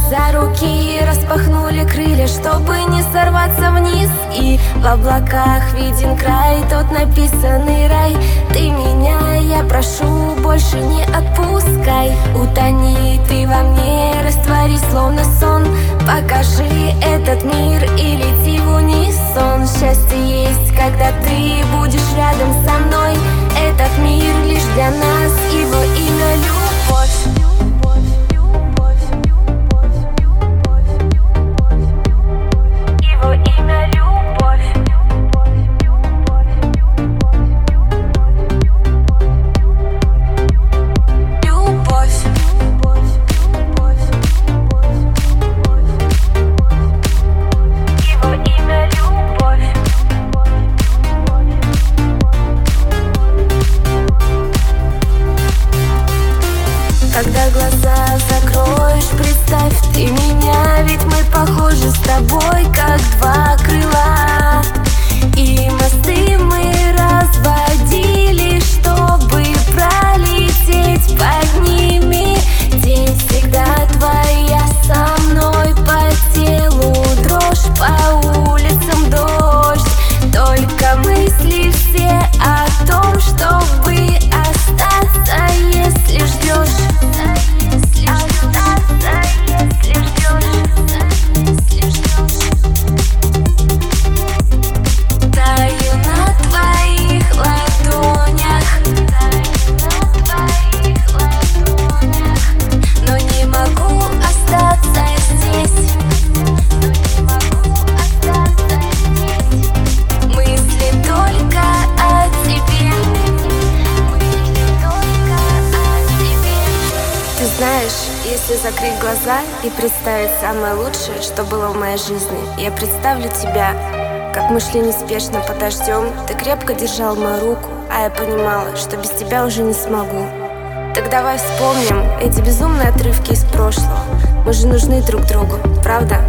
за руки, распахнули крылья, чтобы не сорваться вниз. И в облаках виден край, тот написанный рай. Ты меня, я прошу, больше не отпускай. Утони ты во мне, растворись словно сон. Покажи этот мир и лети в унисон. Счастье есть, когда ты будешь рядом со мной. Этот мир лишь для нас, его имя любовь. Когда глаза закроешь, представь ты меня, ведь мы похожи с тобой, как два крыла. И мосты мы разводили, чтобы пролететь под ними. День всегда твоя со мной, по телу дрожь, по улицам дождь. Только мысли все о том, чтобы остаться, если ждешь. Знаешь, если закрыть глаза и представить самое лучшее, что было в моей жизни, я представлю тебя, как мы шли неспешно под дождем. Ты крепко держал мою руку, а я понимала, что без тебя уже не смогу. Так давай вспомним эти безумные отрывки из прошлого. Мы же нужны друг другу, правда?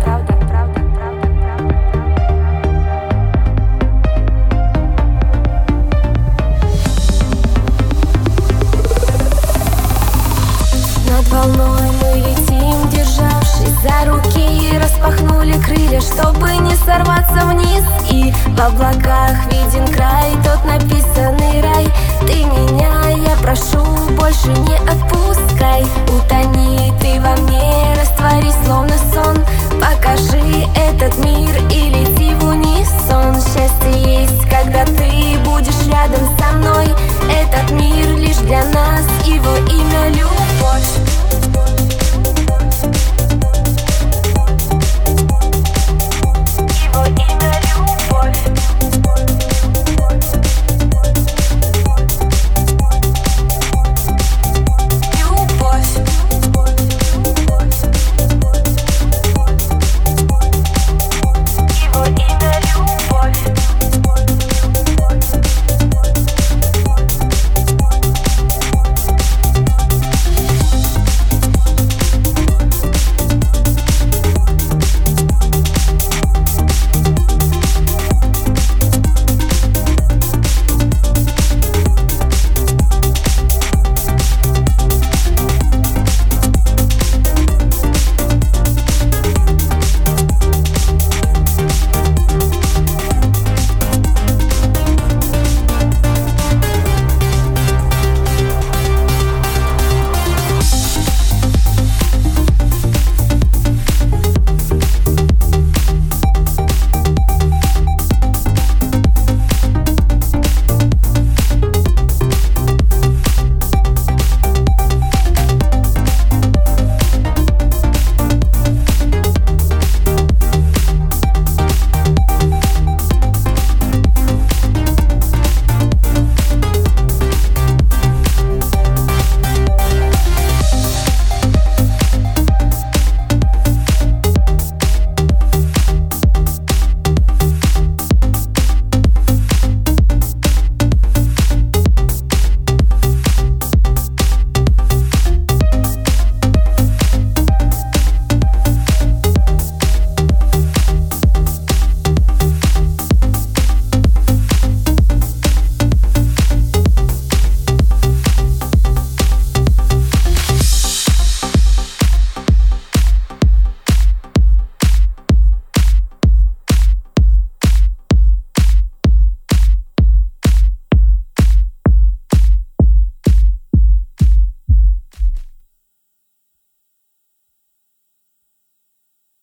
Над волной мы летим, державшись за руки, распахнули крылья, чтобы не сорваться вниз. И в облаках виден край, тот написанный рай. Ты меня, я прошу, больше не отпускай.